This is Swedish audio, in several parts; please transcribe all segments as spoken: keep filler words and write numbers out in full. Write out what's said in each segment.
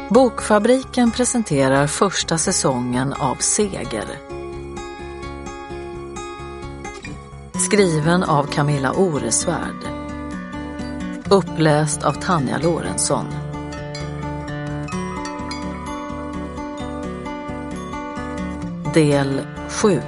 Bokfabriken presenterar första säsongen av Seger. Skriven av Camilla Oresvärd. Uppläst av Tanja Lorentzon. Del sju.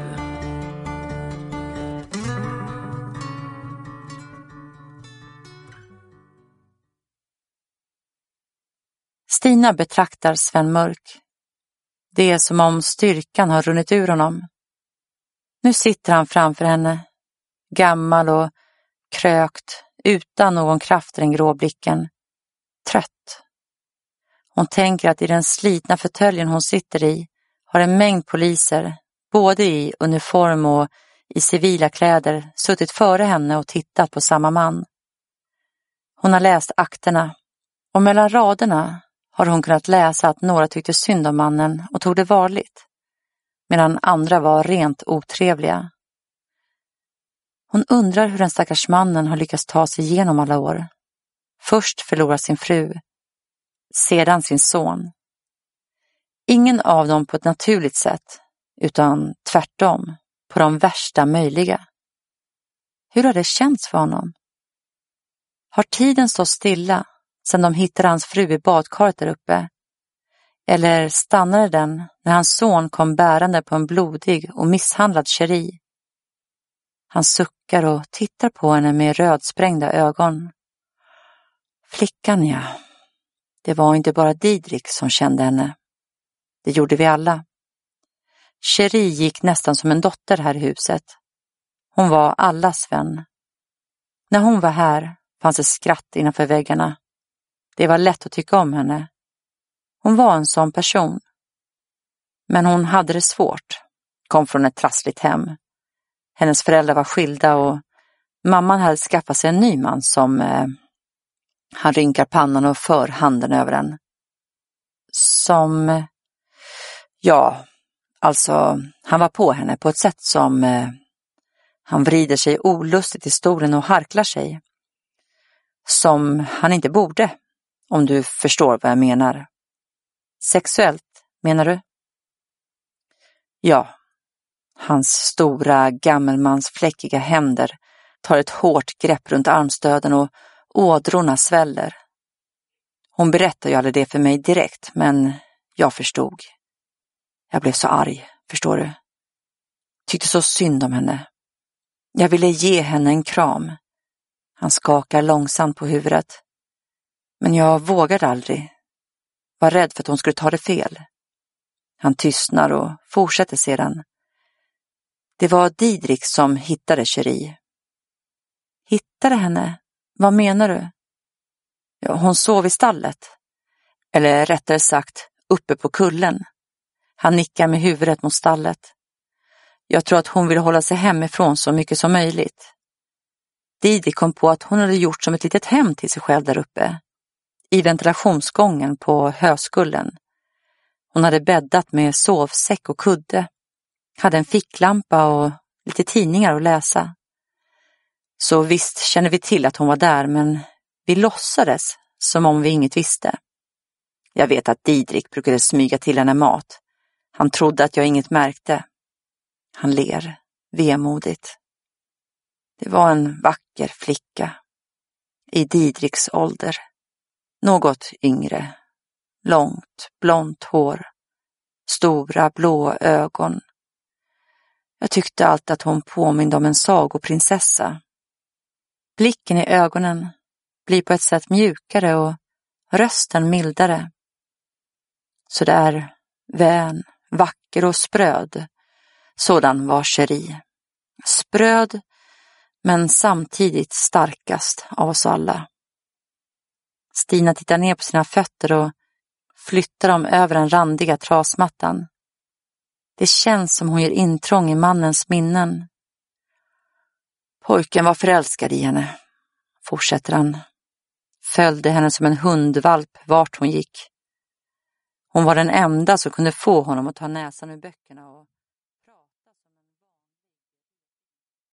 Stina betraktar Sven Mörk. Det är som om styrkan har runnit ur honom. Nu sitter han framför henne, gammal och krökt, utan någon kraft i den grå blicken. Trött. Hon tänker att i den slitna fåtöljen hon sitter i har en mängd poliser, både i uniform och i civila kläder, suttit före henne och tittat på samma man. Hon har läst akterna, och mellan raderna har hon kunnat läsa att några tyckte synd om mannen och tog det varligt, medan andra var rent otrevliga. Hon undrar hur den stackars mannen har lyckats ta sig igenom alla år. Först förlora sin fru, sedan sin son. Ingen av dem på ett naturligt sätt, utan tvärtom, på de värsta möjliga. Hur har det känts för honom? Har tiden stått stilla sedan de hittade hans fru i badkaret där uppe? Eller stannade den när hans son kom bärande på en blodig och misshandlad Cherie? Han suckar och tittar på henne med rödsprängda ögon. Flickan, ja. Det var inte bara Didrik som kände henne. Det gjorde vi alla. Cherie gick nästan som en dotter här i huset. Hon var allas vän. När hon var här fanns ett skratt innanför väggarna. Det var lätt att tycka om henne. Hon var en sån person. Men hon hade det svårt. Kom från ett trassligt hem. Hennes föräldrar var skilda och mamman hade skaffat sig en ny man som eh, han rynkar pannan och för handen över den. Som, ja, alltså han var på henne på ett sätt som eh, han vrider sig olustigt i stolen och harklar sig. Som han inte borde, om du förstår vad jag menar. Sexuellt, menar du? Ja. Hans stora gammelmans fläckiga händer tar ett hårt grepp runt armstöden och ådrorna sväller. Hon berättar ju aldrig det för mig direkt, men jag förstod. Jag blev så arg, förstår du. Tyckte så synd om henne. Jag ville ge henne en kram. Han skakar långsamt på huvudet. Men jag vågade aldrig. Var rädd för att hon skulle ta det fel. Han tystnar och fortsätter sedan. Det var Didrik som hittade Cherie. Hittade henne? Vad menar du? Ja, hon sov i stallet. Eller rättare sagt, uppe på kullen. Han nickar med huvudet mot stallet. Jag tror att hon ville hålla sig hemifrån så mycket som möjligt. Didrik kom på att hon hade gjort som ett litet hem till sig själv där uppe. I ventilationsgången på höskullen. Hon hade bäddat med sovsäck och kudde. Hade en ficklampa och lite tidningar att läsa. Så visst kände vi till att hon var där, men vi låtsades som om vi inget visste. Jag vet att Didrik brukade smyga till henne mat. Han trodde att jag inget märkte. Han ler, vemodigt. Det var en vacker flicka. I Didriks ålder. Något yngre. Långt, blont hår. Stora, blå ögon. Jag tyckte alltid att hon påminde om en sagoprinsessa. Blicken i ögonen blir på ett sätt mjukare och rösten mildare. Så där vän, vacker och spröd. Sådan var Cherie. Spröd, men samtidigt starkast av oss alla. Stina tittar ner på sina fötter och flyttar dem över den randiga trasmattan. Det känns som hon gör intrång i mannens minnen. Pojken var förälskad i henne, fortsätter han. Följde henne som en hundvalp vart hon gick. Hon var den enda som kunde få honom att ta näsan ur böckerna och